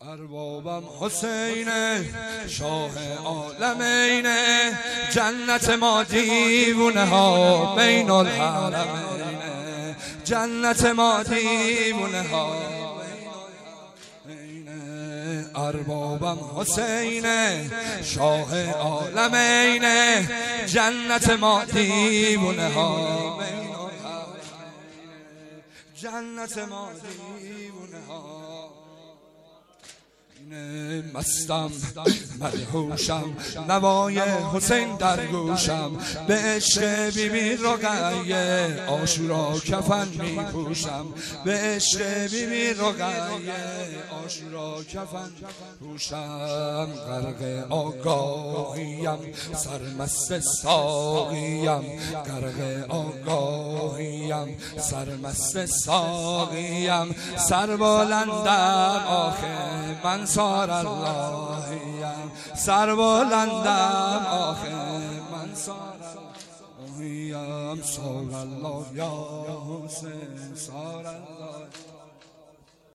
اربابم حسین شاه عالمین، جنت ما دیوونه ها بین الحرمین، جنت ما دیوونه ها بین الحرمین. اربابم حسین شاه عالمین، جنت ما دیوونه ها بین الحرمین، جنت ما دیوونه ها. مستم مدهوشم نوای حسین در گوشم، به عشق بیبی رقیه عاشورا کفن می پوشم، به عشق بیبی رقیه عاشورا کفن پوشم. غرق آگاهیم سرمست ساقیم، غرق آگاهیم سرمست ساقیم، سربلندم آخه من سار اللهیم، سربلندم آخه من سار اللهیم. سار الله یا حسین سار الله.